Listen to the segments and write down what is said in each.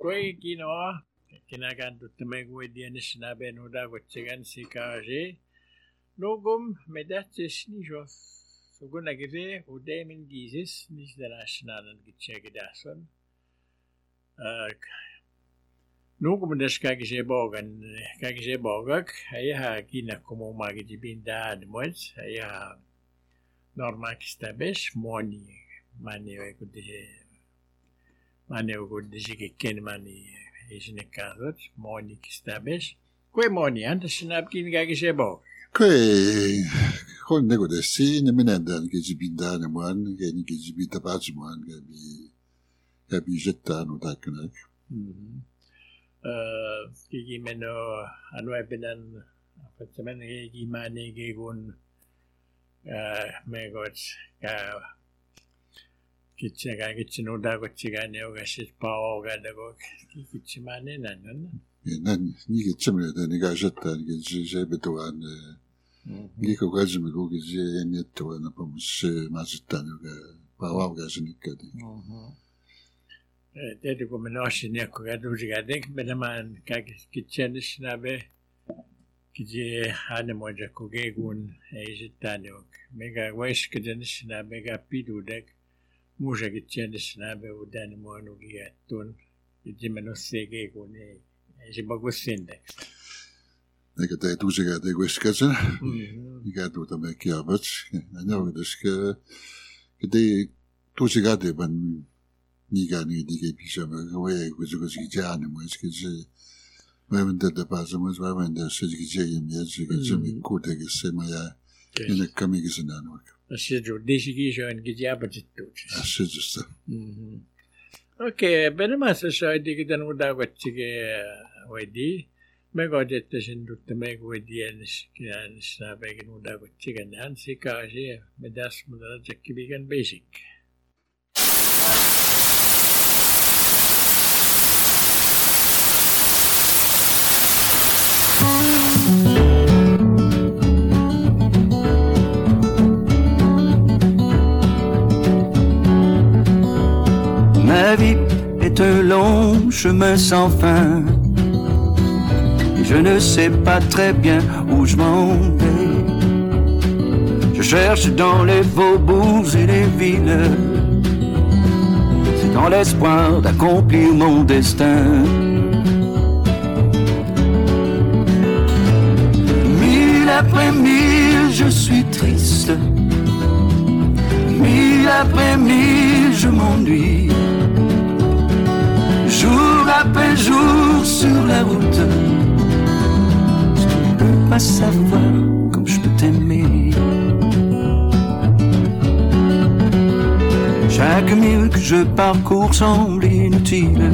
Koi kinoa, kinakanto tumegwe diyan sinabi nuda kutsigan si kaje. Nogum medatis nijo. Sugun nagire uday min gizis nis nationalen gitchegidason. Nogum des kagje bogak, ja kina komo magidi binda admots, ja normal kistabesh moni mani kudisi ken mani isine kazot moni kistabesh. Kue moni antas sinab kin kagje bog. Kue kon nego desi ne menendan gejibinda muan geni gejibita pajmuan gabi jetta no taknak. Kiki meno anu epinan apartemen kiki mani gigun megots ka kitchen uda kutsigane ogasit pao gadago kiki mani nanon. Nan ni gitchemle da ni gajetta ni gejebetoan ni ko gajme go geje netto na pamus mazitano ga pao gajinikade. Dedi come nosci ne cogaduga denk benaman kagis kitchenis nabe kije hane moja kogegun ejitanok mega wesh kitchenis nabe ga pidudek muja kitchenis nabe udani monu giatun kije menosege gune ejibagusinde Nega te tuziga de weskaza iga do ta me kiabats no dus ke tuziga de ban Niga ni dige pisama we kuzuki jana mo eskize wemende de pasamos wemende sejige yemye jimi kude gesema ya ina kami gisenano asijo dishigi jo en gijabatit asijo okay benema sa dige dan uda gotchige wedi megodet sindut megwedi anis na begin uda gotchige nan sikaje medas mudara jakkibigan basic. Ma vie est un long chemin sans fin. Je ne sais pas très bien où je m'en vais. Je cherche dans les faubourgs et les villes. C'est dans l'espoir d'accomplir mon destin. Mille après mille, je suis triste. Mille après mille, je m'ennuie. Jour après jour sur la route, je ne peux pas savoir comme je peux t'aimer. Chaque mille que je parcours semble inutile.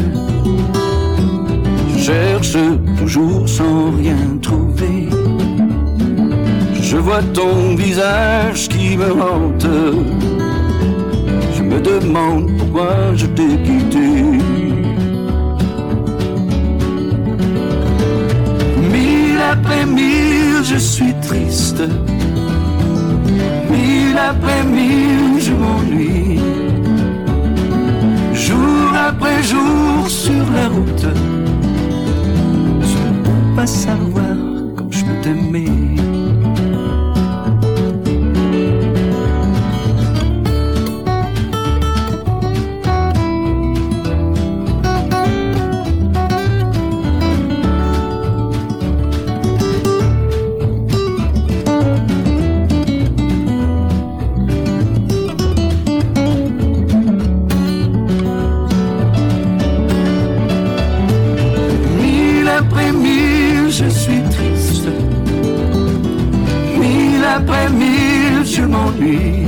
Je cherche toujours sans rien trouver. Je vois ton visage qui me hante. Je me demande pourquoi je t'ai quitté. Mille après mille, je suis triste. Mille après mille, je m'ennuie. Jour après jour sur la route, je ne peux pas savoir comme je peux t'aimer. Je suis triste. Mille après mille, je m'ennuie.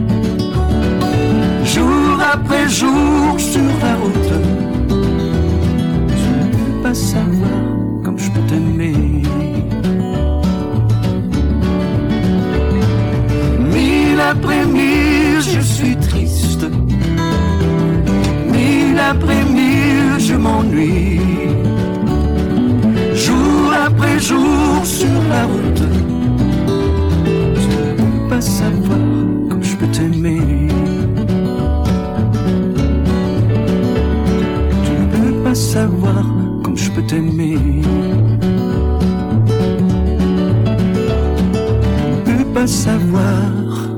Jour après jour sur la route, je ne peux pas savoir comme je peux t'aimer. Mille après mille, je suis triste. Mille après mille, je m'ennuie. Jour après jour sur la route, je ne peux pas savoir comme je peux t'aimer. Je ne peux pas savoir comme je peux t'aimer. Peux pas savoir.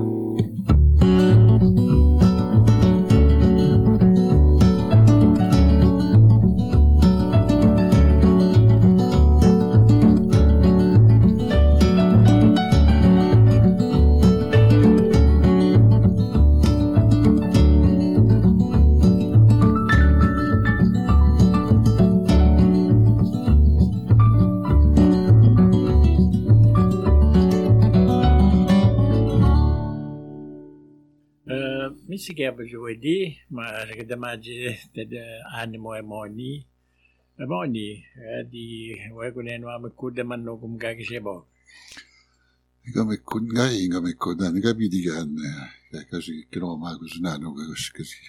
Sige ba juwedi magdamaji tada animo emoni di wagunen wa makudaman no gumgagisebo Inga me kodan ga bidigan kasi kino magusnano gaskasi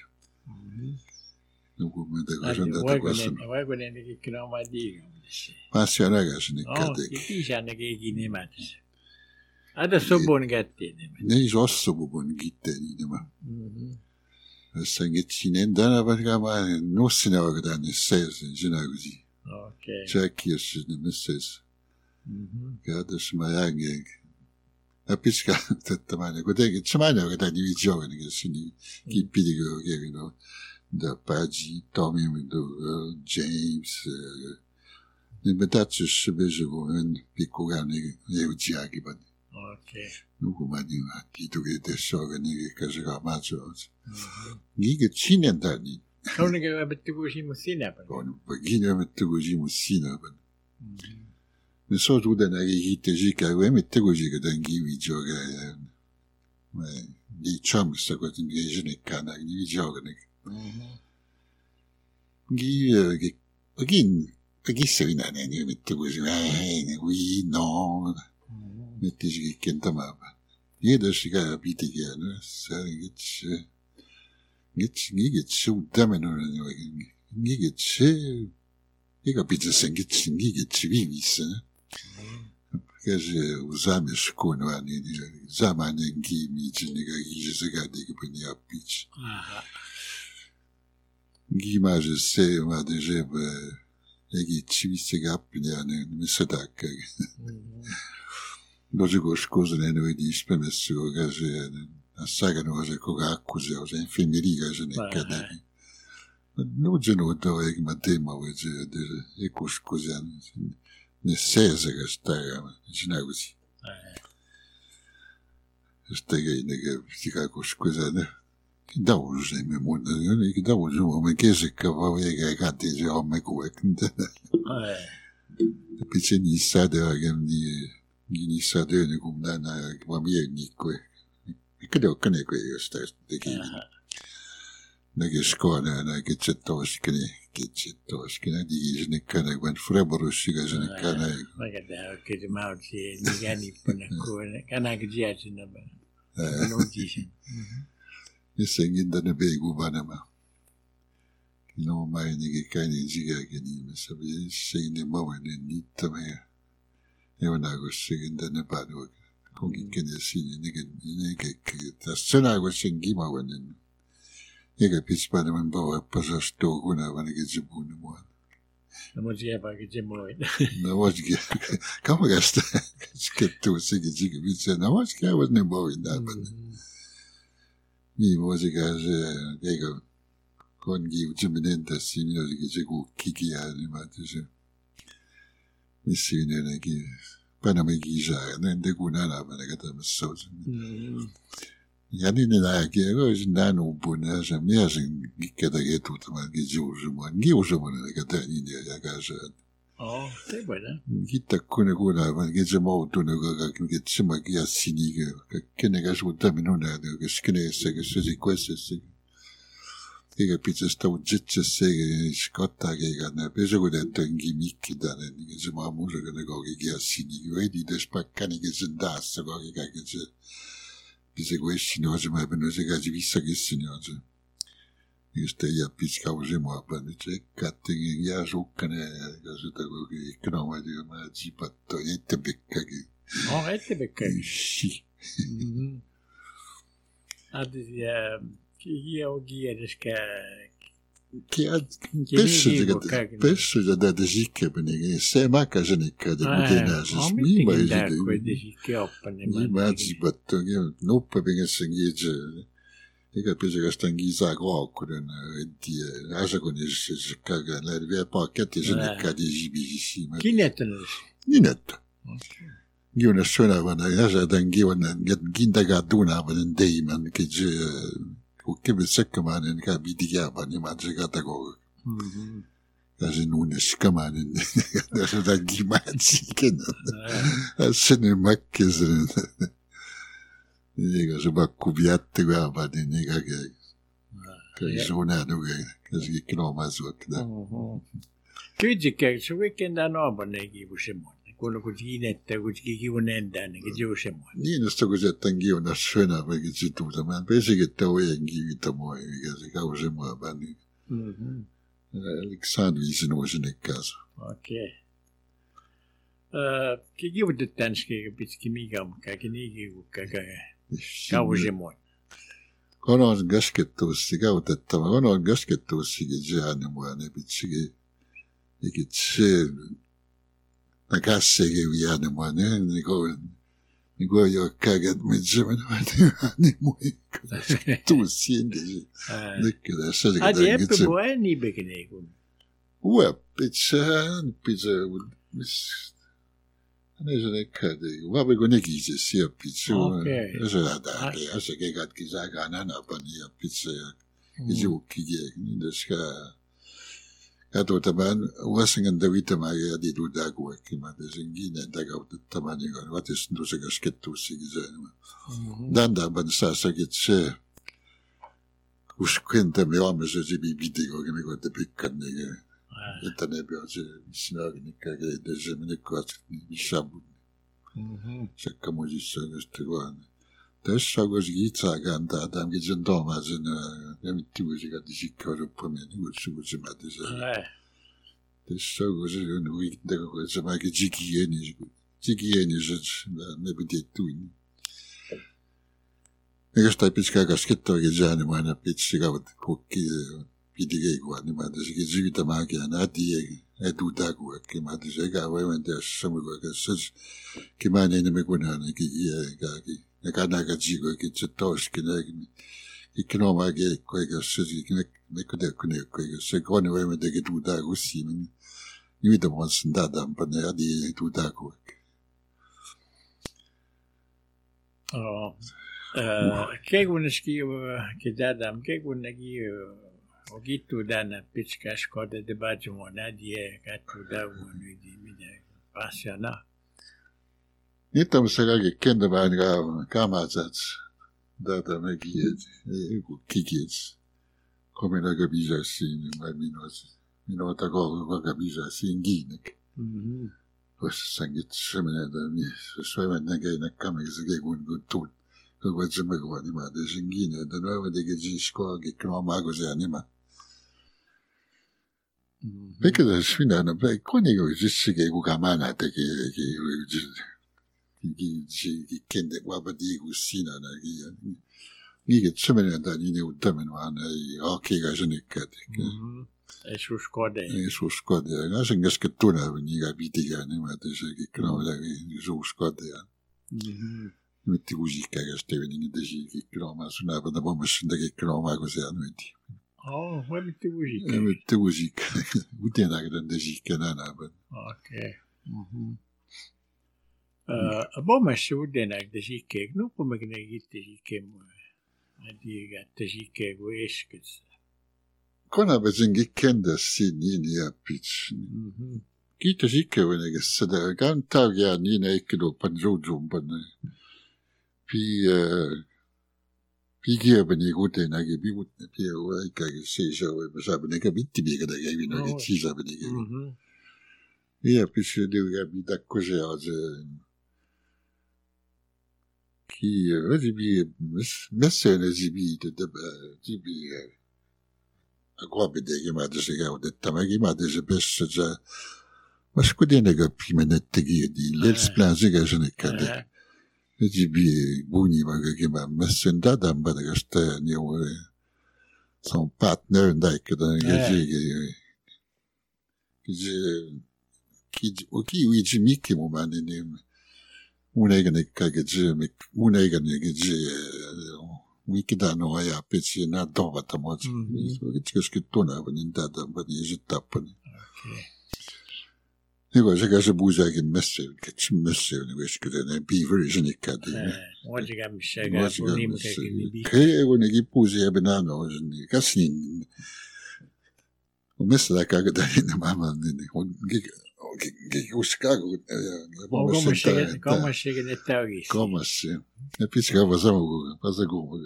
nugu me da gajanda wagunen kino madi pasiana gasni kade ki jana ge gine matis ada sobon gatte ne josso bubon gitte ni ma Sangitinen dana bagama no sinawa dan says jinaguzi okay Jackies ne misses Gadas mayange Apiska tatamane godege tsmana ga di video ne sini ki pidigo ge no da Paji Tommy do James ne betatsu bejugo en pikugane eujiagi ban okay 누구 많이 기도게 됐어 그니 가서가 맞아 이게 치는다니 그러니까 베트고 시무시나 봐 버기냐 베트고 시무시나 봐 소주다 나게 히테지가 왜 베트고 지가 단기 위조가 이 처음 시작했던 게 예전에 이 위조가 이게 여기 세이나네 이 베트고 지 위 노 Mettisi che kentamaba. Jeder siga bitige, ne? Gitsi uddamen olen jo. Gitsi ega pitsen gitsi vivis, ne? Kaže uzame škonu ani zamane gimi niga gizega dige pani apič. Gimaže se ma deje egi civisega apne ane mesadak. Dođego škozene ne vidi ispemesu gaže a sagano gaže koga akuze ože infirmieri gaže nekada. Nuđeno to eg matema veže de eko škozen ne seze ga staga jinaguzi. Stega i nega tikako škozene. Da uže me munda, ne da uže me keze kava ega gati je ome kuek. Piče ni sada agam ni sada ne gumdana mamie nikwe. Ikado kane kwe yosta deki. Nage skona na gitsettoskene di ne kana gwan fraborushi ga jene kana. Maga da ke mauti ni gani puna ko kana gjiati na ba. No jishin. Nisengin da ne begu banama. No mai ni kane jiga gani mesabi sene mawane ni tamaya. Ewana singing the Nepado, Kongi Kennedy, Nigga, the Sena was singing Gimawan in Nigga Pittsburgh and Boa possessed to Guna when I get the boon one. I was here by Jim Lloyd. No, what's come against get to sing a jig of it, and I was no more in that, but me was a guy's they go. Kongi Jiminenta senior Jigu Kiki animation. Missine neki panamegija nende gunana banagata masoz. Yani ne na ke go nanu buna jamia jin keda getu tama gijuju man gijuju man keda ni ya gaja. Oh, c'est voilà. Kita kuna guna man gijamo to ne ga gitsima ya sini ga kene ga juta minuna ga skene se ga suzi kwese se. Ega pizza sta uggetce se scotta che ne peso che tengi micchi da ne che se ma muso che ne gogi che assini vedi de spaccani che se dasse gogi che se pizza questi no se ma per se che vissa che signore io stai a pizza cose ma per c'è catte che ya giocane che se ta gogi che no ma di ma ci patto niente becca che oh niente becca sì Hier ook hier dus Pesce da desikke benige sema kajenika de mudenages mi ba battoge no pebinge sengije ega pese gastangi za grokuren di ajagonis kaga la via paquet jenika de jibisi Kinet Giona suona vana aja dangi wana ginda gaduna van deiman ke je che mi secca mane in cabidia ma ne mangia catago casi non è scamane adesso da ghimanzi che se ne macchese dico se va cubiatte qua va di nega che suonato che si chiama maso che dice che su weekend no bonegi uscimo quello che ginette che unenda che giusemo io non sto così tanghio una scena perché c'è tutto ma pensi che te vuoi anch'io moi che si causa mo bani Alexander is in nel caso ok che io de tanske che mi gam che ni che causa mo Kono gasketto si cauta kono gasketto si che già ne mo ne pizziche e che c'è la cassa che viene ma ne dico io cagato mezzo ne muoio tu senti che adesso che di è buoni perché pizza adesso ne cade va per con chi sia pizza adesso adesso che chissà che nana pania pizza che giù chi è indesca Kato taman wasingan David ma di dudago che ma desingine daga tamani go what is no se gasketto si gizeno danda bansa sa che c'è usquenta me ho messo di video che mi guarda piccanne che e tane piace vicino che desemene cose di sabu se come si queste guarda adesso così che andata anche giorno ma se ne metti musica di sicuro per me non so come ma adesso così un weekend cosa ma che gigieni ne vedi tu e che stai pesca caschetto che già ne ma pizzica cocchi pidighe guarda ma se che gita ma che andati e tu da che ma se che veramente siamo che ma ne me guardano che e kana ga jigo che c'è tosche che non ma che quella si ne code che se con veramente che tu da così mi vedo un sandata un po' di tu da che una schivo che dadam che una o gitu dana pitchka scoda de bajumona di che tu da uno di mi passiona Nitam sarà che kende vanga kamazats data me kikiets come la capisa sin ma minota go capisa sin ginek was sangit semene da mi sueva nega na kamisa che gun tut ko quasi me go anima de singine da nuova de che gisco che croma così anima perché da sfina beh con io giusto che gugamana te che che kende waba di usina na ni che semene da ni ne utamen ma che ga jene kat e su scode na se che tu na ni ga bitiga ne ma te che no da su scode metti musica che steve in de che no ma suonava da bomba scende che no ma così metti metti musica utena che de che na ok Bom, se udena de sike, no come che ne gitte sike mo. Adiga de sike goeskets. Kona bezin gekende si ni a pitch. Gitte sike wenn ich se da gan tag ja ni ne ikdo panjojum ban. Pi ben ich gute na ge bi gut pi o ka ge se jo e sa ben ke bitti bi da ge no ge ci sa ben ge. Ja pitch de ga bi da cose oggi. Chi zibi messene zibi zibi a qua vede che ma de sega ho detto ma che ma de se pesse già ma scudene che prima nette che di l'esplanze che se ne cade zibi buni ma che ma messen da da ba de sta ne son partner like the ki wiji miki mo manene unega ne kage unega ne wiki da no ya peci na dova tamo it's que tona vaninda da bani tapani Nego je ga buja ke messe ke messe ne wes que ne beaver is ne kade Onde ga me chega por nim que ke o ne ki puja benano ne kasnin o messe da kaga da ne mama ne o Chicago como chega ne taugi como se é pisca fazer como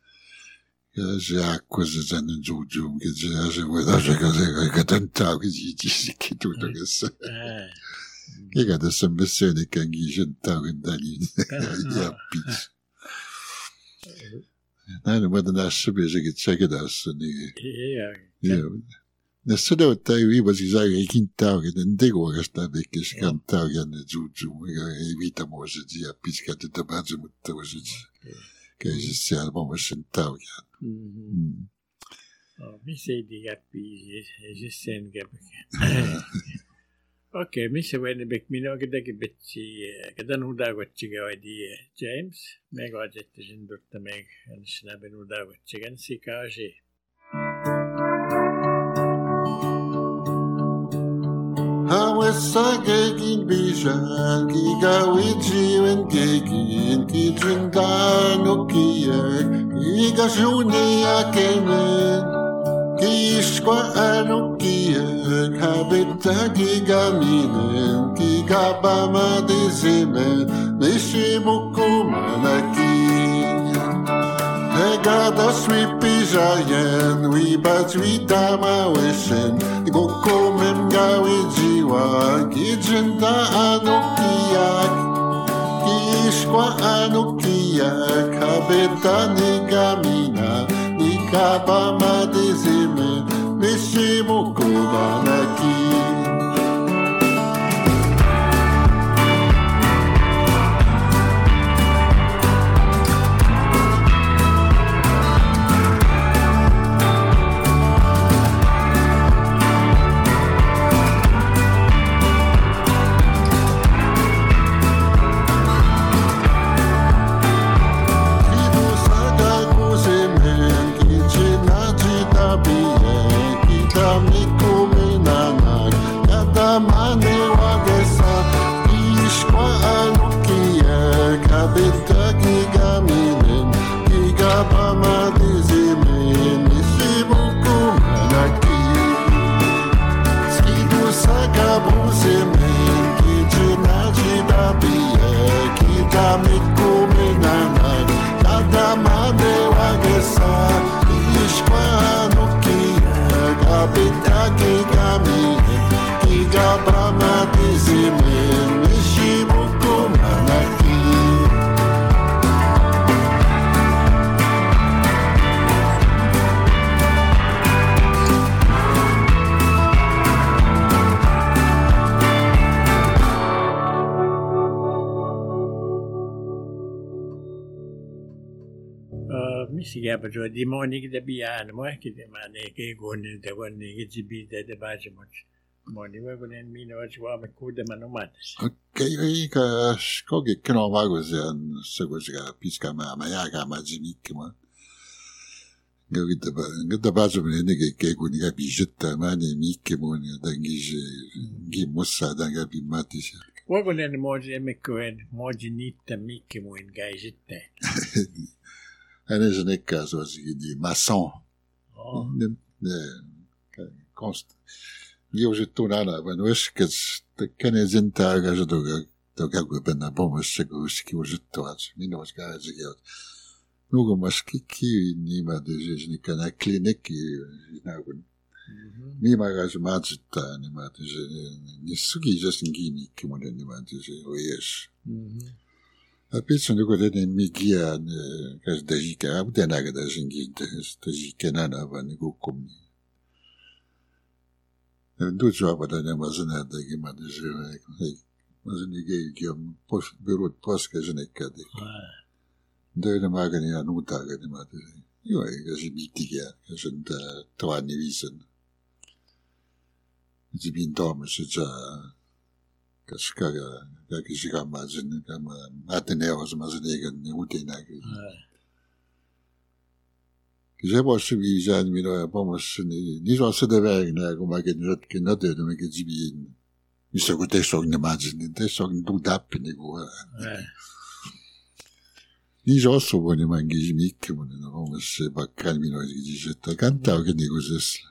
já coisas já não juju que já vou dar que tentar que tudo isso que cada semestre de cangi jantar dali já pizza não mas na subir que chegue da suni nessa da tai vai já quintal que não tem como gastar de que cantar já não juju evita moça dia pizza de tabaco muito hoje que existe a bom sentar mi sei di capi esisten che ok mi se venne bec mino che da che becci che da nuda quacci che di James me go jette jindurta me anshna benuda quacci gan si kaje Hawessa gegin bijan ki gawiji wen gegin ki jindano kier ki gajuni akenen ki ishkwa ano kier habita ki gaminen ki gabama dezimen nishimuku manakin Hegada swipi jayen wi bat wi dama weshen go komem gawiji Kijinda anukiak, kishkwa anukiak, habeta nigamina, nikaba madezime, nishimu kubanaki. si chiama cioè di Monica da Piano, ma che di mane che con da quando che ci bida da bacio Monica con il mino ci va me cuda ma non matas. Ok, ka skoge kno vago zen se goja piska ma ya ga ma jinik ma. Gada bacio ne che con ga bijetta ma ne mikke mo ne da gi mossa da ga bi matis. Wa con il moji me coen moji nitta mikke mo in ga jitte. En is een ik zoals die maçon. Const. Die was het toen aan, maar nu is het de kennis in tagen zo dat ik ben naar boven zeker was het toen. Niet nog eens gehad. Nog een maskiki niet maar dus is niet kan een kliniek nou. Niet maar als maat zit niet maar dus niet sugi just een gimmick moet niet maar dus is. Опять он говорит, не мигия, каждая жика, а где надо даже не жика надо, а не гукомни. Дочь вода не мазана, да и мады живая, мазани гейгем, берут плоское жены кады. Да и не магани, а ну так не мады. Joo, eikä se mittikä, jos on tavallinen viisen. Se pintaamassa, että kas kaikki sikamaa sinne, mä neuvosamassa eikä uutinäkin. Se voisi viisää minua ja pomassa, niin se on sitä väinää, kun mä käyn jotkin noteita, mä käyn siviin. Missä kun tässä on ne matsit, niin tässä on tuu tappi niinku. Niin se osu, niin mä käyn mikki, mutta pomassa pakkaan minua esikin, että kantaa oikein niinku sessä.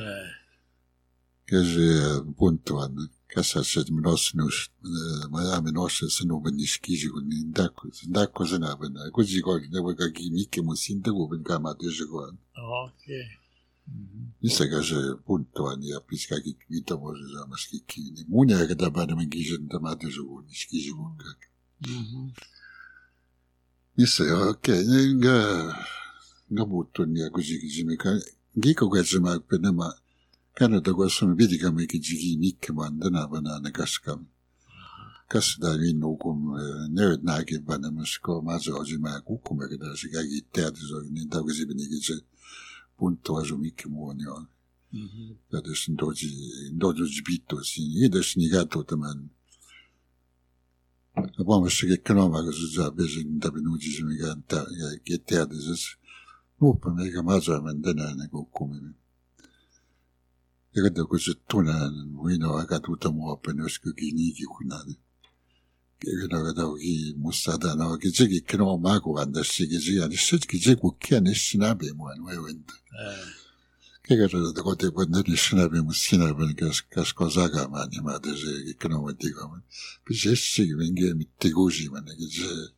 Ja se puntuan, käsessä, että mä ossinus, mä jäämme ossessa nuven niskisi, kun niin takko sana pena. Kun se kohdin, ne voi kaikki mikki, mutta siitä kuven kamatyössä kohan. Okei. Missäkään se puntuan ja pisi kaikki vitomuosen saamaskin kiinni. Mun eikä tapana mä kiisen tamatyössä kun niskisi kun kaikki. Missä joo, okei. Enkä muuttuin ja kuitenkin mikä. Kiikkokätsä mä penämään. Kannattaa, kun me pidikämmekin jiki mikkimaan tänä vanana kaskam. Kastaa minun, kun nöyt näkin panemassa, kun mä saasin mä kukkumekin tässä kaikki teatisoi, niin taukasipänikin se puntua sun mikkimuun joo. Ja tässä on tosi pittuisiin. Niin tässä niin katsoo tämän. Ja pommassakin kanomaa, kun se saa pesin tapin uutisi, mikä on teatisessa. Nuuppamme eikä mä saamme tänään kukkuminen. Ja katso, kun se tunnaan, minua aika tuota muoppen, joskus niinkin kunnan. Ja katsokin musta tänään, että sekin on maakuvan tässä, ja sekin se kukkia niissä näpii mua, voi venta. Ja katso, että kotipuolta niissä näpii, mutta sinä olen kasko sakamaan, niin mä tein sekin on tikamaan. Pisi essikin minkä mitti kuusimaan, se...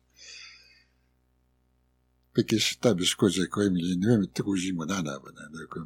Pekis tabis koze koimiliin, niin mitti kuusimaan anavana.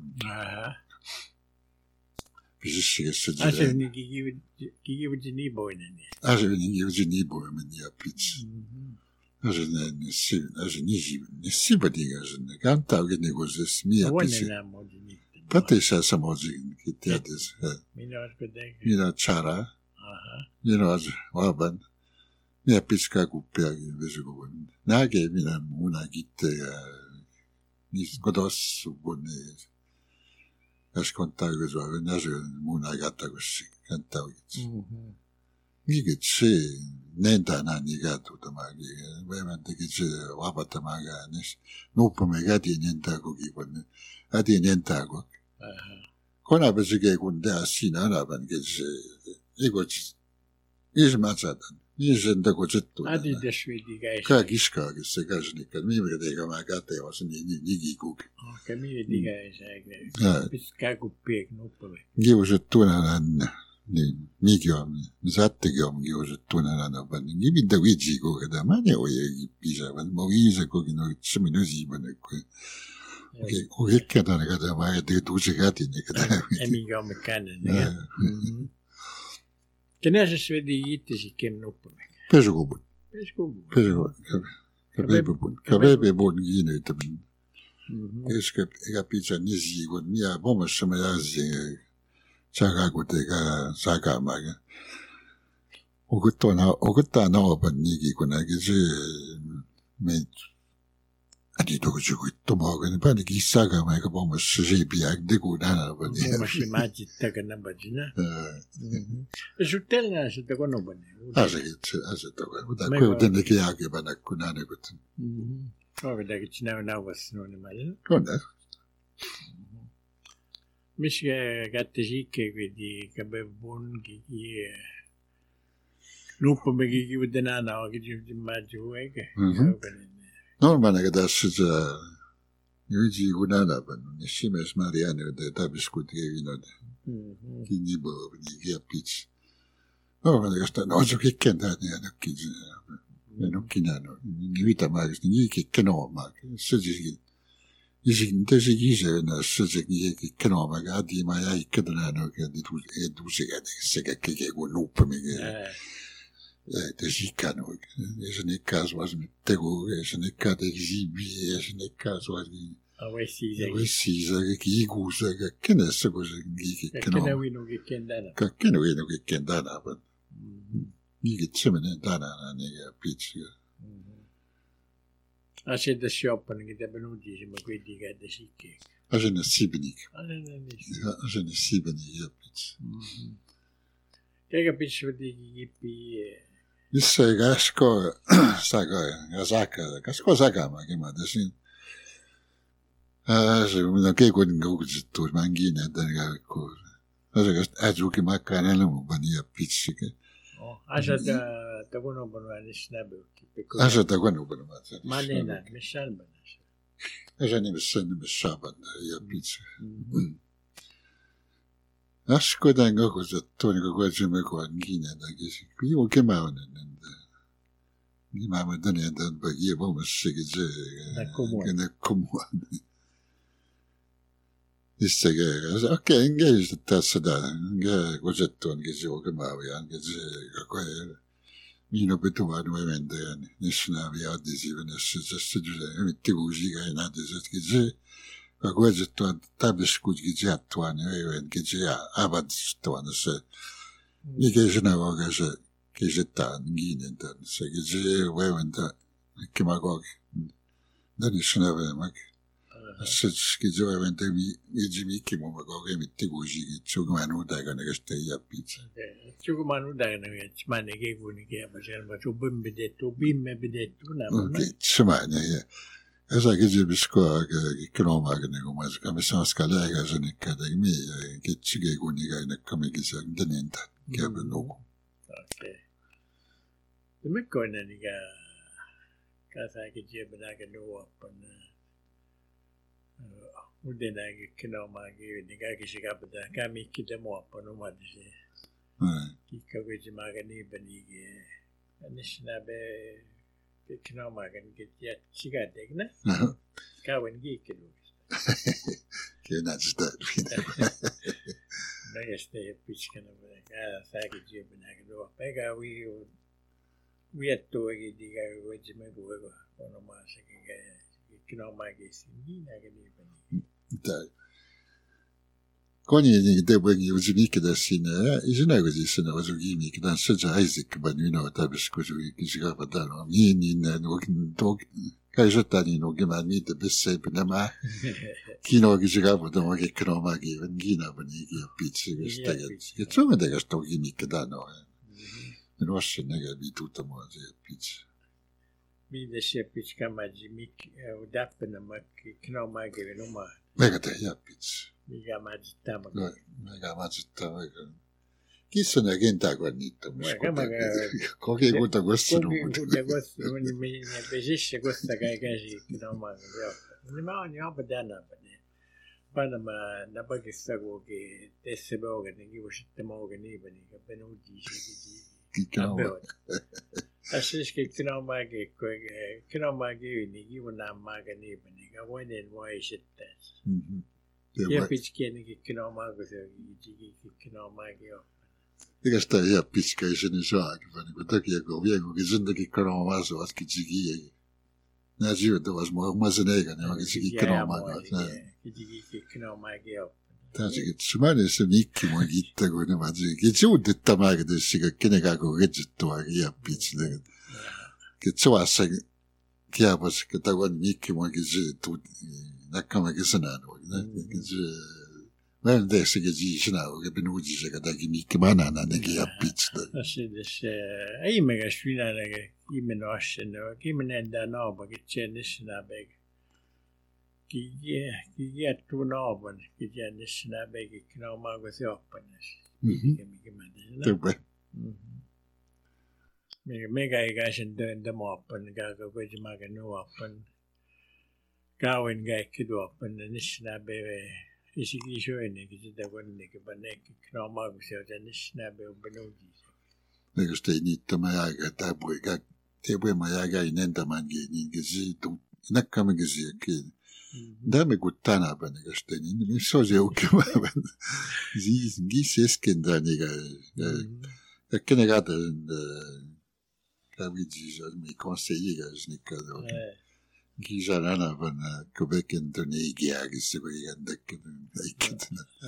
Asia niin kikivuti niin boinen. Asia niin kikivuti niin boinen ja pitsi. Asia niin sipadiga sinne. Kantaa oikein niin kuin se miä pitsi. Patissa samoin tietysti. Minä chara. Minä vaban. Minä pitkä kuppiakin vesukuvun. Näkee minä muuna kitteja. Niistä kotossuvun. Jos kontaa yhdessä, niin asioiden muun aikatakussa kantaa oikeasti. Mikä se, nentänään ikätuu tämäkin. Vähemmän teki se vapattamakaan. Nuppamme kätiin nentää kokivan. Kätiin nentää koki. Konapesikin kun tehdä siinä anapan, se ei koitsi. Niin se matsataan. Niin sen teko zettuu. Kaikki iskaakin se käsinikka. Mikä teikä mä käteen vaan se niin ikikuukin. Okei, mikä ikäisä. Pitkää kuppiek nuppalle. Kiusettuunaan, niin mikä on. Sattekin on kiusettuunaan. Niin mitä vitsi kuuketaan. Mä ne ojekin pisaavan. Mä oon isä kokin noin semmin osiivan. Okei, kätään kataan. Mä ajattelin, että uusi kätin. Ei minkä on me kännen. Kenäs se vedi ittesi kem nuppalle? Pesukuvun. Pesukuvun. Käveipun kiinnittäminen. Eikä pitää nisi, kun minä pommassa mä jäsin sakakut eikä sakaamaan. Okuttaa naupan niinkin, kun näkin se meitä. Adi tosi kuittumaa, niin panikin sakaamaan eikä pommassa siipiä, teku tänään. Pommassa maatsit takana patsina. Suttelen sitä konopani. Asetako. Mutta kuitenkin jälkeenpäin, kun näin kuten. Onko sinä nauvassa noin nimellä? On. Missä kätte siikkeen, kun käpevun kiki. Nuppamme kiki, mutta tänään auki juuri maatsu, eikä? Normaalikin tässä yksi kun anapan, niin simes Marianne, että tabis kuitenkin vinoita. Kiinnipo, niin kiepitsi. Normaalikin sitä, no se kikkeen täältä, niin ainakin se. En ole kinännyt. Mitä mä oikeasti niin kikkenoomaa. Se siis isikin tesikin itse enää se kikkenoomaa. Adi mä jäi ketään oikein, ei tuusikaan sekä kikeen kuin nuppamikin. Ei se ikään oikein. Ei se nekään suosi tegu, ei se nekään teki siipiä, ei se nekään suosi. Vesiisa, kiikuusa, kenessä kun se kikkenoomaa. Kaikkeen uinu kikkeen tänään. Niinkin se menee tänään, niin ja pitsiä. Ashe da shoppan kita benuji si magwidi ka da sike. Ashe na sibenik. Ashe na sibenik yapits. Kaya pitch wadi gipi. Issa gasko saga gasaka gasko saga magima desin. Ashe na ke ko ngo to mangina da ko. Ashe aju ki makana no bani yapits ke. Ashe da tagono banwani snabu. Ashe tagono banwani. Manena mishan banash. Ashe ni mishan mishaban yapits. Asko da ngo ko to ni ko jume ko angina da gisi. Ki o ke ma onen. Ni ma ma dani da ba ye bo sigje. Na komo. Istege. Okay, engage ta sada. Nga ko jetto ngi jo ke ma ya ngi je ko Mino betu var nuevamente yani. Nesuna via adesive nesuna studiare. Metti usi che na deset che je. Ma questo to tabes kuj che je attuane even che je abad stuane se. Ni che je na va che je ta ngine da se che je even da che ma go. Da nesuna ve ma se che je even da mi che mo ma go che metti usi che ciò che non da che stai a pizza. Chugumanu dagana mane ke guni ke abajan ba chubim bedetu bimme bedetu na ma tsmane ya esa ke je bisko ke kroma ke ne goma ka me sans kala ga je ne ka de mi ke chige guni ga ne ka me ke sa denenta ke ba no okay de me ko ne ni ga ka sa ke je bana ke no apon udena ke kroma ke ni ga ke shiga bada ka mi ke de mo apon no ma de Kikaguji magani banigi Anishinaabe Kikino magan get yet chigadegna Kawan geek You're not that. Nagastay a pitch kind of package of Nagano. Pega we had to get the guy regiment over on a mass Kikino magis in Nagani. Koni de bwengi uzunike da sine izina gozi sine wazugimi kidan seja Isaac banino tabis kuzu kiziga badano ni no dog kajata ni no gemani de besse benama kino kiziga badano ke kroma gi ngina bani gi pizza gestaga ke tsoma de gasto gimi kedano no shenega bi tutta mo ze pizza mi de she pitch kamaji mik udapna mak kroma gi no ma mega de ya pizza Mega magitama. Chissà che intaguanito. Come gusta questo? Come gusta questo? Non mi piace questa cagaci che non mangio. Non ne ho badana. Panama na pakistago che tesse boga ne givo sittemo che ne bani che benuti che cavolo. Assis che non magi che non magi ne givo na maga ne bani che vuoi ne vuoi sitte. Ja pitkin kino maaguse kino maagio. Eikä sitä ihan pitkäisen saaki, vaan niin takia kun vielä sen takia kino maasu aski jigi. Nää syöt ovat mua sen eikä ne onkin jigi kino maagio. Jigi kino maagio. Tässäkin semmoinen se nikki mua kiittää kun ne vaan jigi. Kiitsuutettaa maagio tässä kenekään kun ketjuttua ihan pitkäinen. Kitsuassa kiapas kun tavan nikki mua kitsuutettu. Nakama kesana no ne men desse che dicina che benuji se kada ki mi kemana na ne ki apits da Ashe ai mega shwina ne ki menoshe no ki menenda no ba ki chenishna beg ki tu no ban ki chenishna beg ki no ma go se opanes ki menenda mega gashin de mo open ga go ma ga no open Gawin guy could open the Nishnabbe is he showing it the one nigga but naked Knoma without a Nishnabbe of Benoji. Because they need to Mayaga, that boy got Tebe Mayaga in Endamangi in Gizi to not coming as a kid. Damn a good tan up and Niggastain. So the okay. These geese skin the nigga. A Kenegata and Cavigis as me conseiller as Nickel. Gijarana van Quebec en Tonegis en de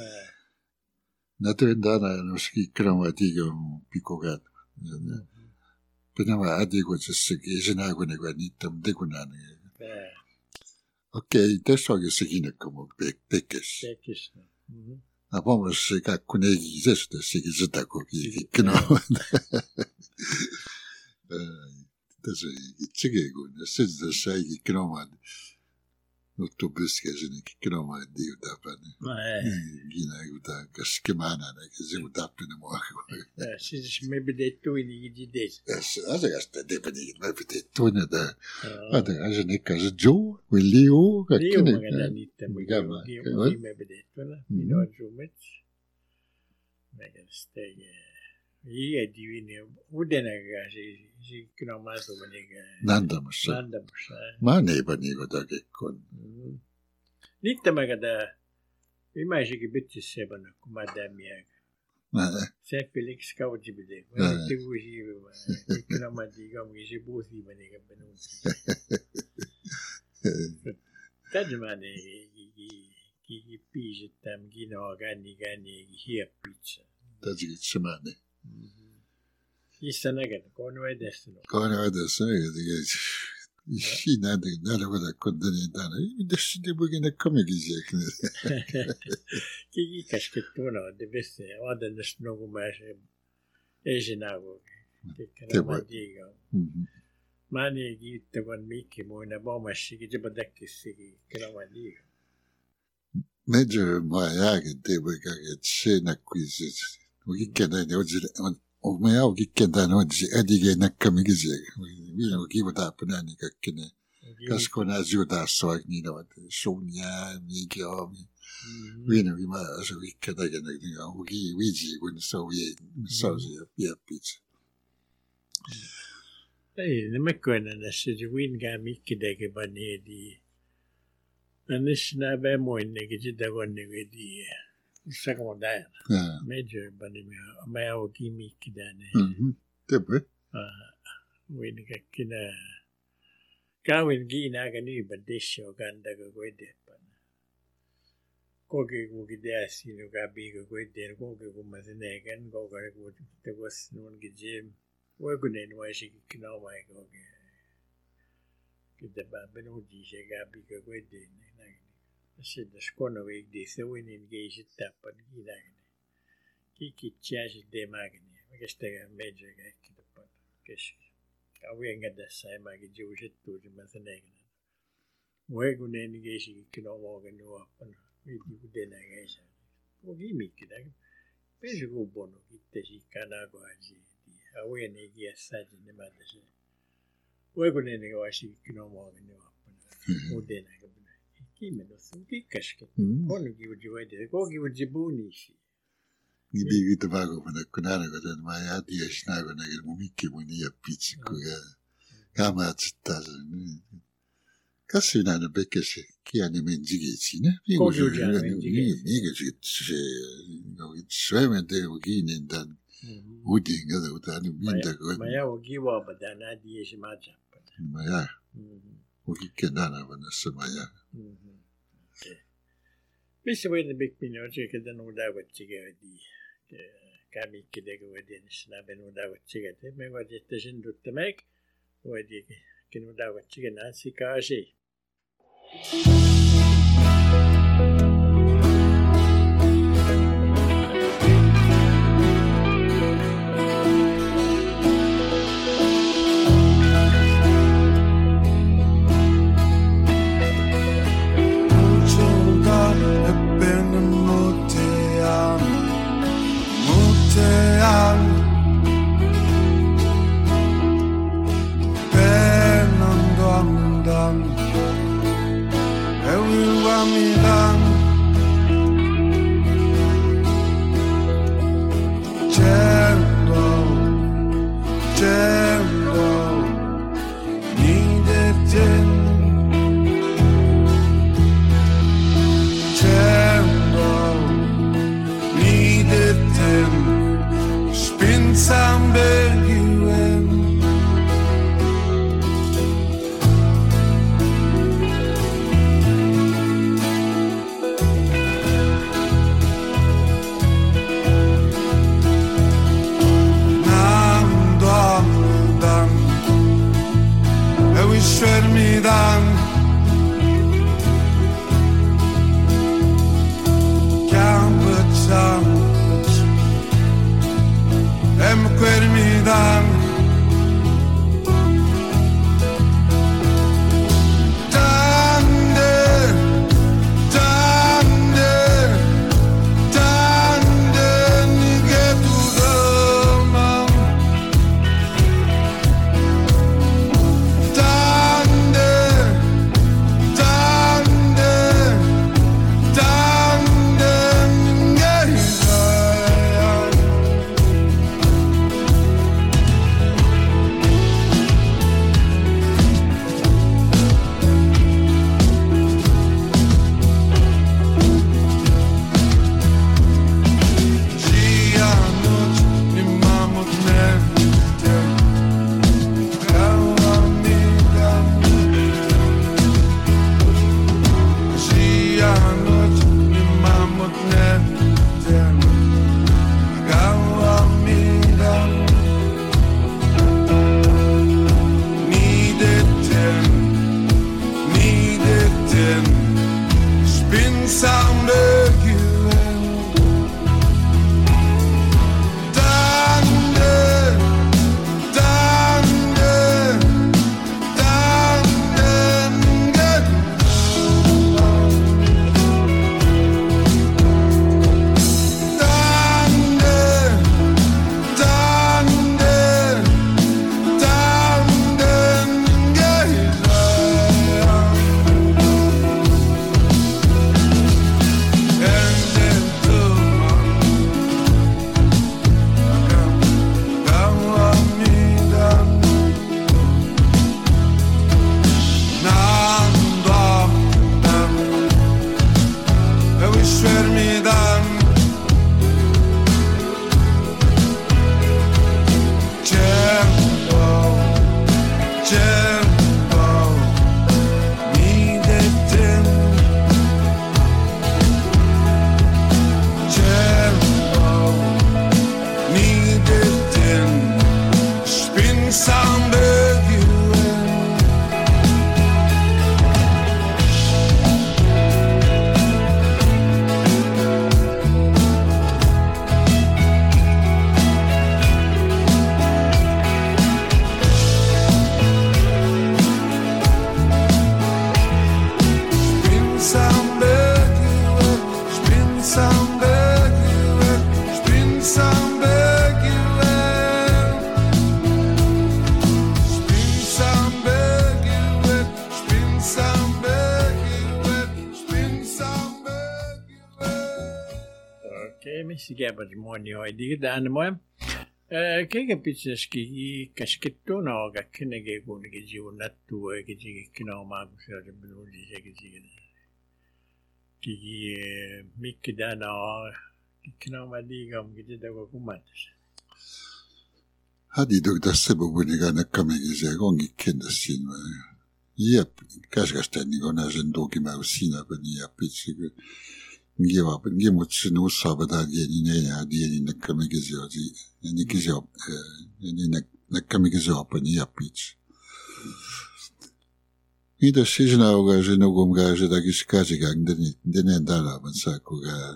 Nato dana no ski chromatiga picogat. Penama adigo se isinago ne ganitam de kunani. Okei, tässä onkin sekin, kun mun pekes. Apomassa kakkuneekin sestä sekin sitä koki kinoa. Tässä itsekin kun sitä sai kinoa. Nuttu pyskäisin kinoa diutapan. Gina guta kaskemana näkee utapinen mua. Siis me pidettiin tuini idees. Asiasta depeni me pidettiin tuini da. Ada ajanikka se Joe, Leo, kaikki ne. Mikä me pidettiin la. Minä jumet. Meidän stege. Iä divini udenaga si kinoa suvenega. Nandamassa. Mä neipä niinku takikon. Niitä mä kada imaisikin pitsis sebana kun mä damiaga. Se Felix kauji bide. Mä tivusi kinoa mä diga misi buusi maniga benun. Tajmane ki piisettam kinoa gani hiep pizza. Tajit semane. Issa näkee, kono edessä. Kono edessä, siinä nähdään vielä kontinen tänne. Mitä sitten voi mennä komikisiakin? Kiikäsket tuolla, että vesi on tästä nukumaisen esinävuokin. Tämä tiiga. Mä niin kiittävän mikki muina bommasikin, jopa täkkisikin, kenellä tiiga. Meidän maa jääkin teevoikaan, että se näkyisi. Weekend on me au weekend on se edige nakkamigise minä kiva tapana niin kaikkine kaskona juta soik niin ovat sonia mikä minä mä asu weekend niin on wiji kun so ja pizza ei ne me koinen se winga mikki dege banedi annisna be moinnekin sitä konnekin secondaire. Major banimia mao kimikki dane. Tepe. Win kakkina. Kawin gina ga ni badisho ganda ga goidepan. Koke ku gidasi no ga biga goiden koke ku mazenegan goga ku te was non gijim. Wagunen wa shi kino mai goge. Kidaba benoji she ga biga goiden. Sitten skona viikdi se winin geisit tappan kiinäkin. Kikitsäisit demagni. Oikeastaan meidän kaikki tappan keski. Kauenga tässä ei mäkin juusit tuusi mä sen eikä. Muekunen geisi kinomogen nuoppan. Viikki kun denä geisä. Ogi mikki näkin. Pesi kupono kittesi kanakoaisi. Auen ei kiessäisi nimeltä se. Muekunen geisi kinomogen nuoppan. Mudenä. Kimenos, kikkasket. On kivujuide, kokivujibuunishi. Gibi vitu vago pana kunana kodan ma ya dia snago na gel mumiki muni ya pizza kuga. Kama tsitaza. Kasina na bekese ki anime njigeci ne. Kokivujibuuni. Niga jitse no itsemente uginen dan. Udinga da utani minda god. Ma ya ugiwa badana dia shimaja. Ma ya. Ugikenana bana samaya. Missä voi ne pikmini on se, että nuudavat sikädi. Kämikki tekevät ensin, että nuudavat sikädi. Me voimme sitten sen tuttamek. Voimme nuudavat sikädi sikaasi. Sikäpätimoinio ei digitään moi. Keke pitsäski kaskettuuna oga kenege kuitenkin jiunattu eikä jikin omaa kun se on minun lisäksi kiki mikki tänä kikin oma diigam kiti teko kumatas. Hadi dog tässä puhunika näkkämekin se onkin kentäsin. Jep, käskästään niin kuin näisen tukimäy siinä pani ja pitsikö. Ngi mutsi nuussaabata dieni ja dieni näkkämekisiosi näkkämekisioapani ja pitsi. Mitä siis naukaa se nukumkaa sitä kiskasikaan denen talavan saakkukaa.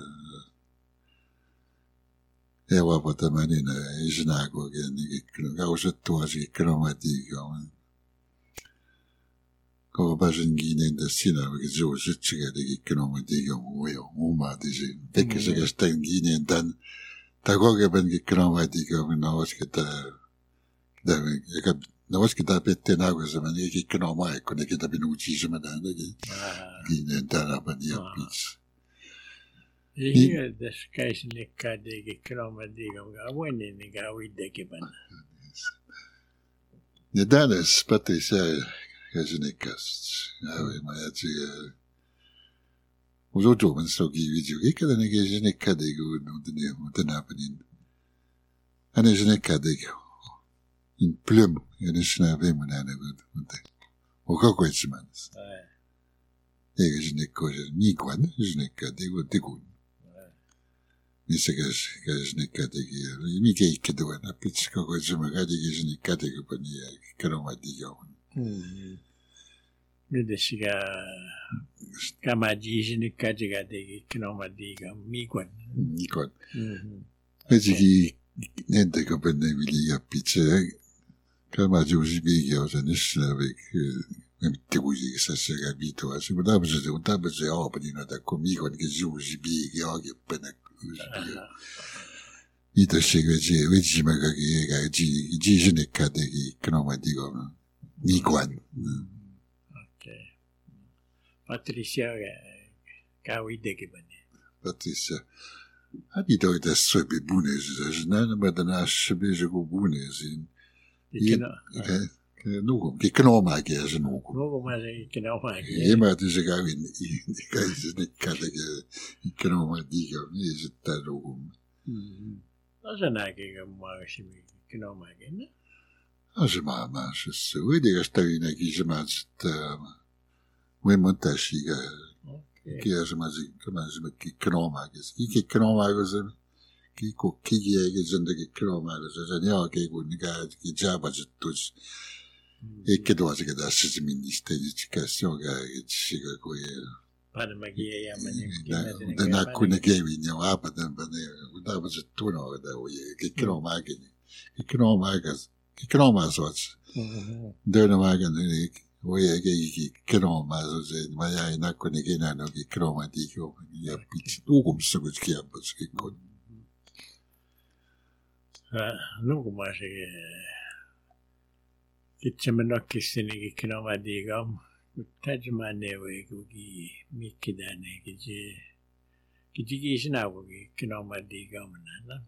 Ewa tämmöinen ei se näkookin niin kausettua sikromatiikkaa. Kau pääsen kiinni tässä sinä, vaikka se on sitten teki kilometriä muumaatiin. Teki se kästään kiinni tämän. Tämä kokepenkin kilometriä, minä oliskin tämä petteen aukassa, minä ei kilometriä, kun ne ketä minun sisämänään teki. Kiinni tänä päin ja pitsi. Ei tässä käisin nekään teki kilometriä, mutta avoinnin niitä uittekemään. Ja tänne pätee se. Käsinekästä. Mä jätsin. Mun tuoman soki video. Eikä tänne käsinekädegu, mutta näpänin. Hänen käsinekädegu. In plum. Ja ne sinä veemun äänen. Mutta koko etsimään. Eikä käsinekädegu. Niikuan käsinekädegu tekun. Missä käsinekädegu. Mikä ikkä tuona. Pitsi koko etsimään käsinekädegu pani ja keromatiikka. Nyt sikä kamajisin käsikä teki kilometriä miikon. Miikon. Esikin niente che per ne vili a pizze, che ma giusi bigi o se ne snave che ti usi che si è capito, se un tapo se opera da comico che giusi bigi o che per ne i to segue vedi ma che ji ne cade che non ma dico ni quan. Ok. Patricia Kawide che bene. Patricia. Abito da sobe bunesi, non ma da nasce bege go bunesi. Che non ma che è nuovo. Nuovo ma che non ma che. E ma ti se cavi che ne cade che non ma dico, mi è stato cosa non è che muore che non ma che, no? Als ma se vedi che stavi in chi se ma we montashi che è ma che non ma che non ma cosa che è che gente che non ma cosa ne che che già va tutto e che dosi che da si ministero di educazione che ci che Para magia da na kuna che vi ne va da da va tu no da che non ma che non ma so da non ma che oye che non ma so se ma ya na kuna che na no che non ma di che ya pizzi tu come se che ha che con non come che c'è meno che se ne che non ma di Tajmane we ki mikidane ki ji sina ko ki no ma di gamna na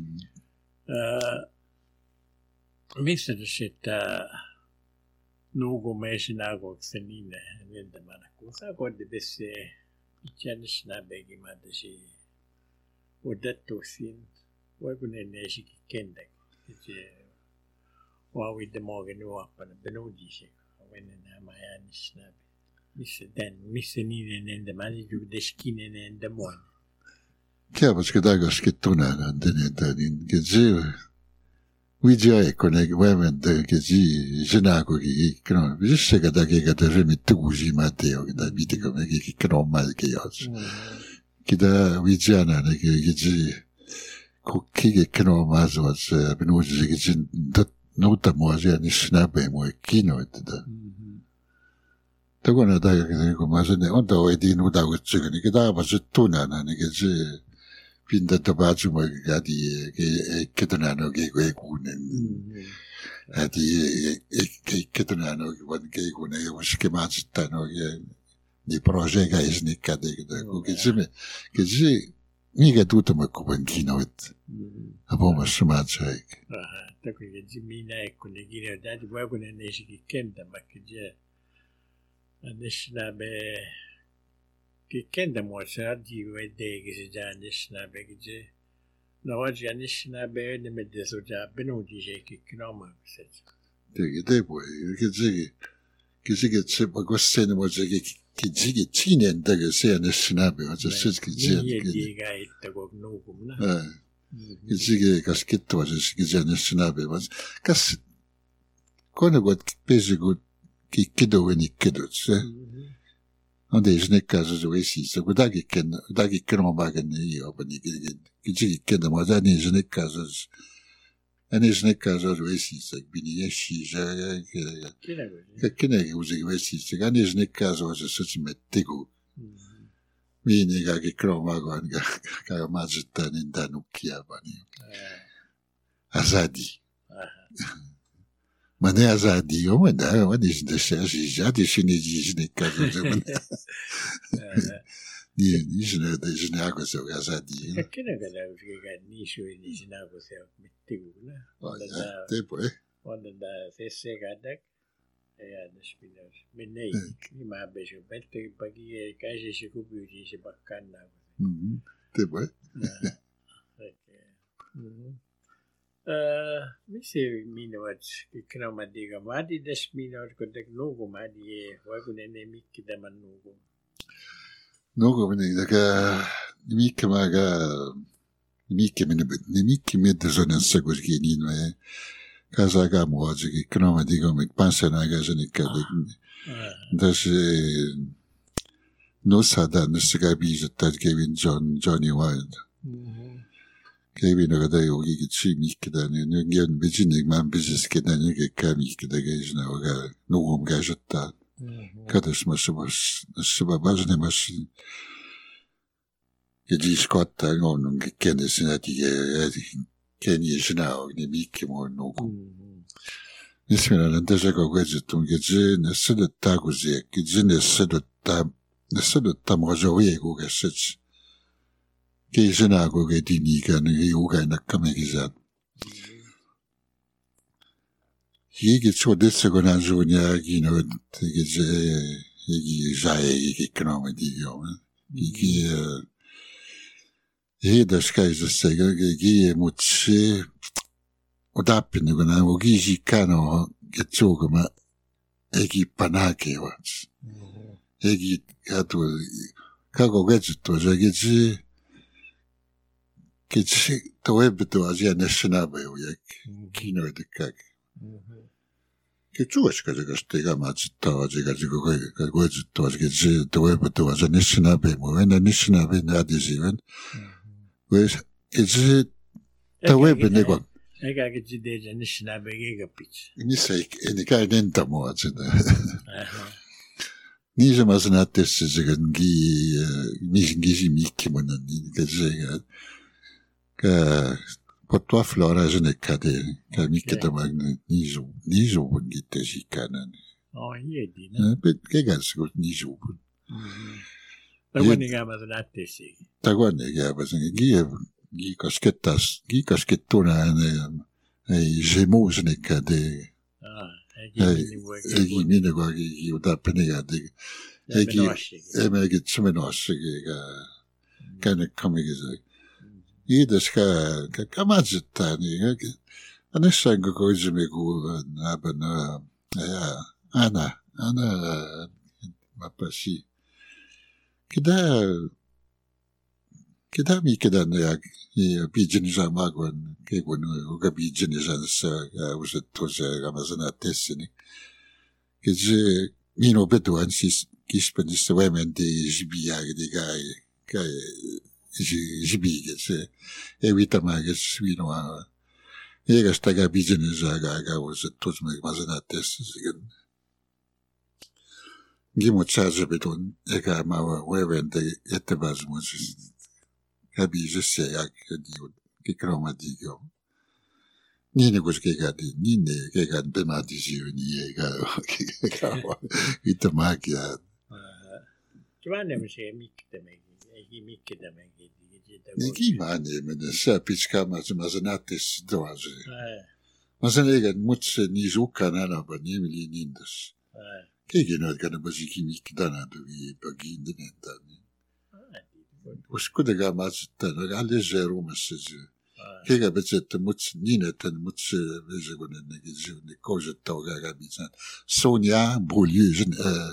misa de seta no go me sina ko senine ne de mana ko sa ko de besse chen sina begi ma de si o detto sin wa ko ne shi ki kende ki wa wi de morgen no apa na benodi shi when in my snap. Miss Ninen and the manager of the skin and the one. Che avevo scritto scrittuna in che zio we già con i women che si genaco che non si che da che da remi tu si Matteo che da vite come che non mai che oggi che da we già che si che non mai so per noi che si nota mo già ni snap e mo kino e da Tagona da che come se ne onda o di nuda che che da va se tuna na che se fin da bacio ma che tonano che di che tonano che con e schema stanno che di progetto che ne cade che se mica tutto ma copanchino a bomba smazzai da che Jimina e con le gire da di vuoi con ne si che kenda ma che già adesso che kenda mo sa di vede che si già adesso che già no oggi adesso ne mette so già benuti che non ma se che poi che c'è ma questo ne mo che 지게 치는데 세안에 스나베 어저 스키 제 얘기가 있다고 노구나. 지게 가스켓도 어저 스키 제네 스나베 맞 가스 거는 것 베지고 기기도 왜니 기도지. 근데 이제 가서 저 외시 그다기 그런 바겠네 어머니 기지 ken다 맞아니 이제 가서 아니 이제 가서 외시 비니에 시자 que usi questi cani ne caso se si mette go vieni che croma con che mazza in danucchia bani azadi ma ne azadi o ma da ma dice de si già di ne caso dice ne a cosa azadi che ne che ni su ni na cosa mette go na te poi quando da se gadak adesso minei ma beso bette paghi case si cubi si baccanna te poi mi se minot che non ma dica ma di des minot con del logo ma di vuoi con ne mica da manugo no come da mica ma mica mi da zona seguo che ni no casa che muoce che non mi dico mi pensa una casa ne cade da se non sa da non si capisce che Johnny Wild Kevin da yogi gitsi mikkedan ne gen bejinek man bizes kedan ne kamikda gejna oga nogum gajetta. Kadas masabas sababas ne mas Gedi skotta ngon kennesin atige kenni snao ne mikkemo nogu. Nismena nandaja go gwejetum geje nesede taguze geje nesede tamrajoye go gasech. Gejena go gedini kan yoga na kamegizan. Hige so desse go na jonya gino geje hige jae hige knome diyo. Hige das kaiser sega ge mutse odapin gona ogi jikano getsoga ma egi panake wat egi gato kago getto jagezi kitsi toebeto azia nationabe yak kino de kak ketsuga shikaga stega matsta azega go getto azega toebeto azia nationabe mo ena nationabe na adesiven Wes is the web nego. Ega gitsi deja nishna begega pitch. Ni sei eni kai denta mo atsena. Ni je masna tesse zegen gi mikki monan ni gezega. Ka potwa flora jene kade ka mikki da magna ni jo bun gitte jikana. Oh yedi na. Bet gegas gut ni jo bun. Tagwaniga masna tesse. Tagwaniga masna gi kaskettuna ei Gémeaux ne kade egi mine go gi uda penega de egi get sumenos ga kana kamigeze ideska kamazta ni anessa go izme go abana ana mapasi Keda mi keda na bijin za magwan ke gono uga bijin za sa usa toza gamazana tesini keje mino beto ansis kispenis wemen de jibia de kai jibi se evita mages vino a ega staga bijin za ga usa toza gamazana tesini gimo charge beton ega ma wemen de etebaz moses Kabi je sais que kroma digo. Ni ne gos ke gadi, ni ne ke gadi be ma disi ni ga ita magia. Twane mse mikte megi, egi mikte megi. Egi mane me de sa pitska mazanates doaze. Mazanega mutse ni jukana na ba ni mili nindas. Ke genot kana baziki mikdana do vi bagi indenta. Uskuda ga mazta na leggero message. Che ga bezet muts ninet muts vezegon ne gizu ne koje toga ga bizan. Sonia Beaulieu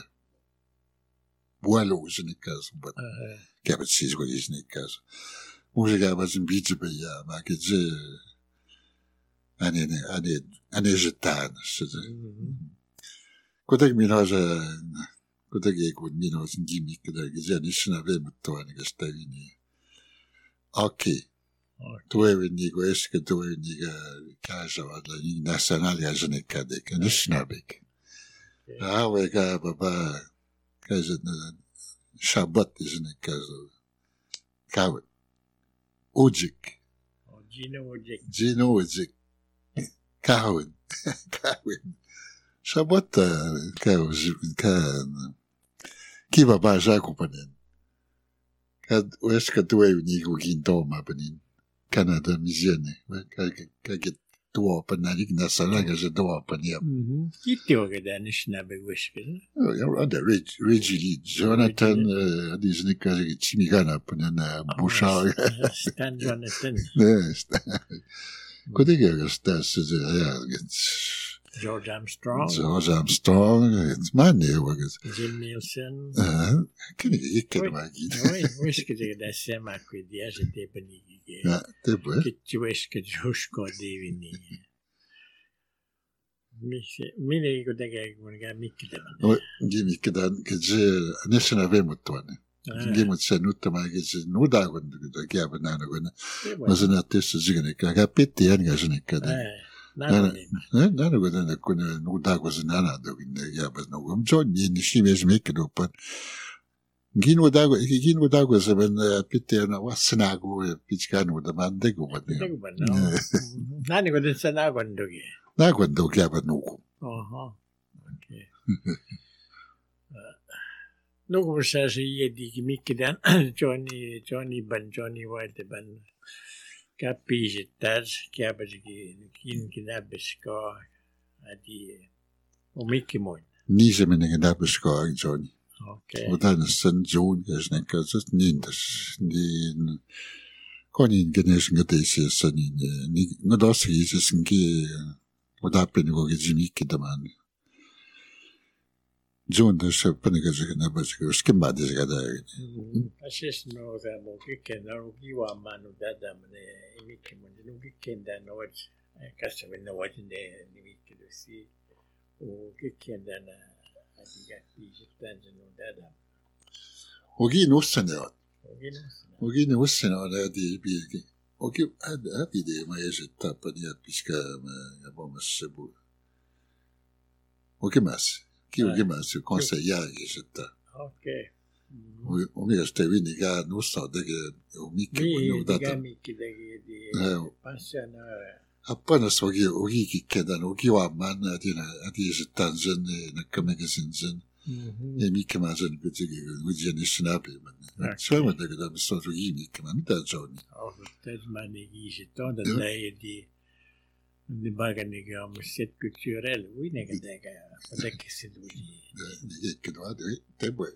boilo is in caso, but che bezis go is ne caso. Moje ga bazin bize be ya ma ke ze ane jetan se. Kodak minaja Kodak ekun minos gimmick da giza nishna ve mutwani ga stavini. Okay. Tuve ni go eske tuve ni ga kaja wadla ni nacionali a jene kadek nishna bek. We ga baba kaja Shabbat is ne kazo. Kawe. Ujik. Gino Ujik. Kawen. Shabbat ki baba ja kupanen. Kad weska tuwe ni go ginto mapanin. Canada misione. Ka get tuwa pananik na salaga je tuwa paniam. Kitio ga da nishna be weska. Oh, the Reggie Jonathan disni ka chimigana panen Bouchard. Stan Jonathan. Yes. Kodege ga stas George Armstrong, it's my name. Jim Nielsen. Can you get my kid? Wish que da sema qui di age te panigi. Te puoi? Che ci wish che giusto divini. Mi ne dico da che con ga mikki da. Gimmick da che je nessuna avemo tuane. Gimutsen uttamaagis nudagun kiaban naanuguna. Masan atessa ziganika kapittian gasanika. Naanuguna kun nudagus naanadugin kiaban nugum John yin shimes mekdopan. Ginudagus ben pittian wasnagu pitchkanu da mandegu bat. Naanuguna sanagun dugi. Nagun do kiaban nugu. Okay. Nog says he die mikkedan Johnny White ban kapis dat kabajigi kin kinabeska adi o mikkemon. Nise men kinabeska Johnny. Okay. Og dan sen John gesnekker så nindes ni konin genesen gedese sen ni ngodos hises ngi odapen go gizimik daman. John dus penigazig na bazig skimmadis gada. Ashes no da mo kiken no giwa manu dada mne imikemon no kiken da no wat kasave no wat ne nimikelo si o kiken da na adiga pijitan no dada. Ogi no sanat. Ogi no sanat adi bilgi. Ogi adi de ma yeta pania piska ya bomas sebu. Ogi mas. Ogi mas conseiller yeta. Okay. O mi este viniga no sa de o mikemon no dada. Apenas ogi kikedan ogi wa man adi yetan zen na kamagazinzen. Mikemazen gutigi gudjeni snape man. Sama de da so ogi mikeman da John. Oh, dat man yetan da di de bagage om set culturel oui nega daga avec c'est lui. Que doit de boy.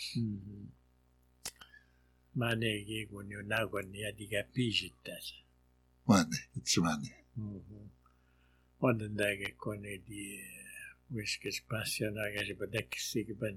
Manegi gonyo na gonyo adiga pijitas. Mane, it's mane. Onden daga kone di wiskes passionaga je badek sigban.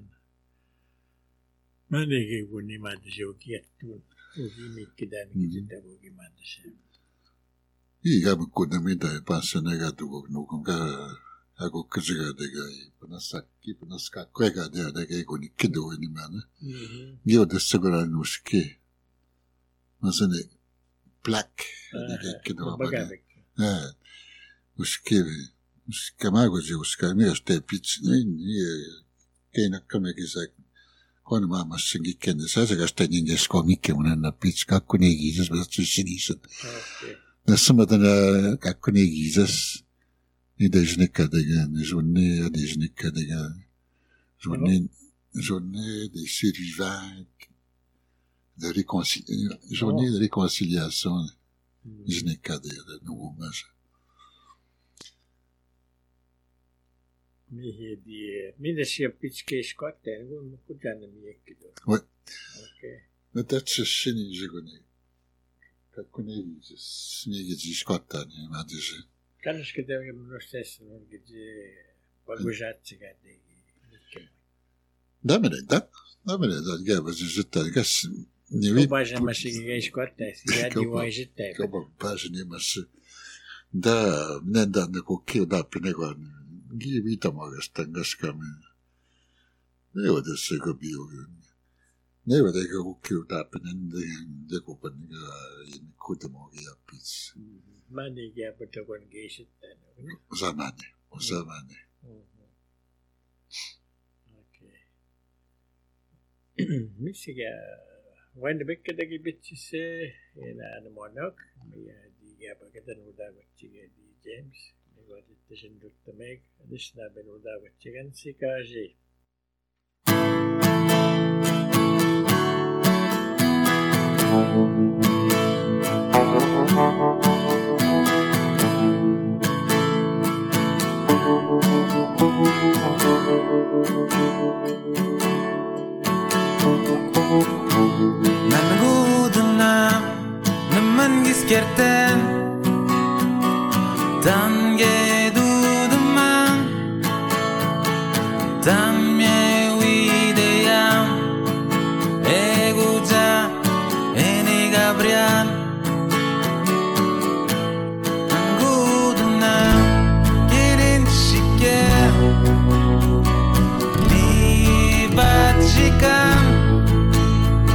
Manegi gonyo madje ogiatun. Ogi mikkidan gidda ogi madje. Iga bukuna mida passionaga tu no konga ako kajiga dega panaska kwega dega goni kido ni mana. Gio de segura no ski. Masane black kido baga. Uskamago je uskami este pitch ni kena kama gizak kon mama singi kende sa ga stani ne skomike una pitch kako ne gizas bas sinisa. Na samadana kako ne gizas ni dejne kadega ni journée kadega journée des survivants de réconciliation journée kadega de nouveau mas. Mi da si pitchke skotte un kujana mi ekkido. Ouais. Okay. Peut-être chini jigone. Kako ne gizas ni gizi skotta ni ma dice. Kannst du dir lo stesso non che bagujazzi che Damene da gaba zitta gas ni vi baja masi che scotta si di vuoi zitta. Come baja ni mas da nenda ne ko kill da pinego gi vita magas tangas kam. Ne vado se ko bio. Ne vado ko kill da pinende de ko paniga in kutamo gi apis. Mane che appunto con che zitta. Zamane. Misiga when the big dagi bitches in an monok mi di gabagan uda wachige di James mi wadi tishin dutta meg adishna ben uda wachigan sikaji Gerten Tange duduman Tamme wideyam Eguja Eni Gabriel Anguduna Gelin şiker Ni batşikam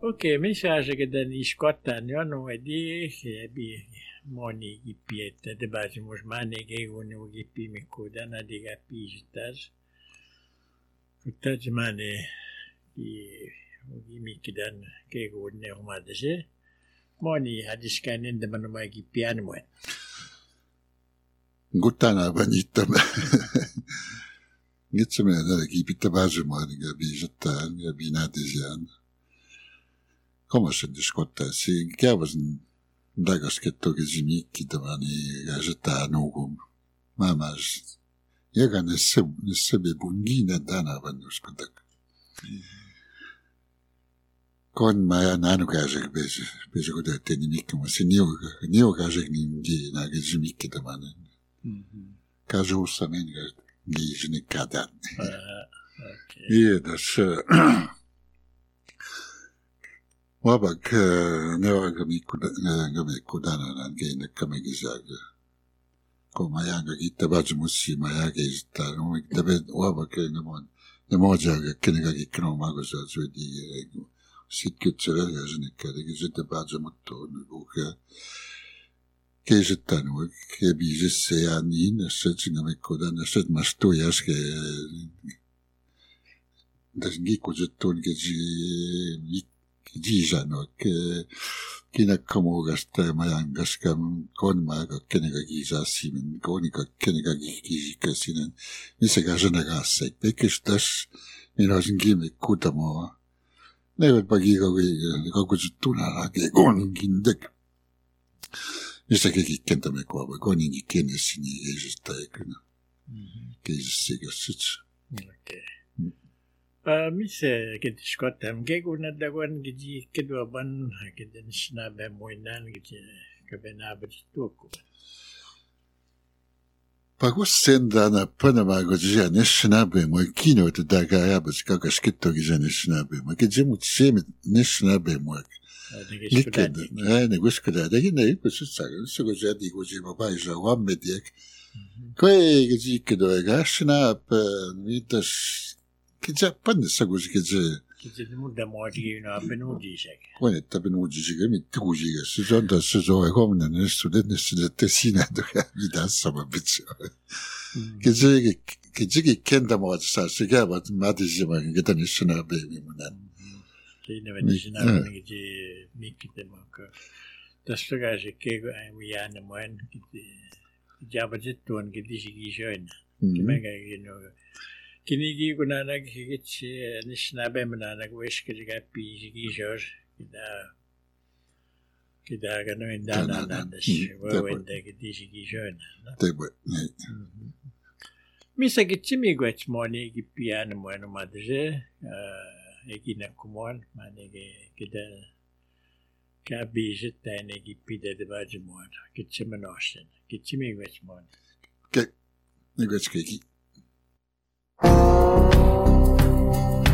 Okei, missä asiakkaita niissä kohtaan on nuodi, moni kippi, että te pääsimus maaneen kun kippi mikkuudan adiga piisittäs. Mutta se maaneen mikkidan keikuun ne omadase. Moni hadiskaan enemmän oma kippi anmoen. Gutana vanittamme. Ngitsemme näitä kipittä pääsemaan, ja piisittään ja viinätisiään. Komasen diskottaa, siinä käyväsin takaiskettokin mikki tämani ja sitä nuukum. Maailmassa joka nesse bebungina tänä vannuspatak. Kun mä en aina käsek pesi kun tehtiin mikki, mutta se niu käsek niin näkisi mikki tämani. Käsuussa minkä giisini kätän. Ja tässä Wabak nevaga mikku tänään keinekkämme kisääkö. Kun mä jäänkä kiittää vaatimussia, mä jääkä esittää. Wabak ne moojaaga kenenkä kikkänä kun sä syötiin. Sitten kytsä välillä sinnekä, teki sitten vaatimuttua. Keisittää nuo, kebiisissä ja niin, että sinä mikku tänään, että mä stui äsken. Tässä kikkusettuun kesi Giisano, kinakkamuugasta ja majangaska konmaaga kenega giisaassimen, konika kenega giisikasinen, missäkään sanakaassa. Pekes tässä, minä olisin kiinni kutamoa. Ne eivät pakiika kakutut tunalake, koninkin tek. Missäkin kentämme kuva, koninkin kenessä niin keisistä ekana. Keisessä sekässyts. Okei. Missä kenties kohtaan keikunnadda kun kiti keduaban kiten snabe muinnan kiti kabenabet tuokkuvan. Pakus sendana panamago jane snabe moi kinoita daga ajabas kakaskettogi jane snabe moi kiti mut semet ne snabe moi. Ne guskada degi ne ipusutsaga sugo jadi gujima paisa wammediek. Koi kiti kedoega snabe mitas Kitse pannessa kuitenkin se. Kitse muuta muotikin on penuudisek. Voin että penuudisek ei mitään kuitenkin. Se on tässä se on homma näissä että siinä mitä sama pitää. Kitsekin kentämuotossa se käyvät matisimaan ketä niissä näpeihin munan. Siinä välissä näpeihin kitse mikkitemaka. Tässä käsi keiko ei jäänyt muun kitse. Jäävät tuon kitisikin söinä. Kimekäkin Kinigi kun aina kitsi nisnabe menana kun eskeli käppi kisos kita kanoin dana nandes voi kitisi kisoina. Tebe. Missä kitsi miguets moni kipian muun matse ekinä kumon manege kita käppi sitten ne kipide de vajmuon kitsi menosen kitsi miguets moni. Ke miguets keki.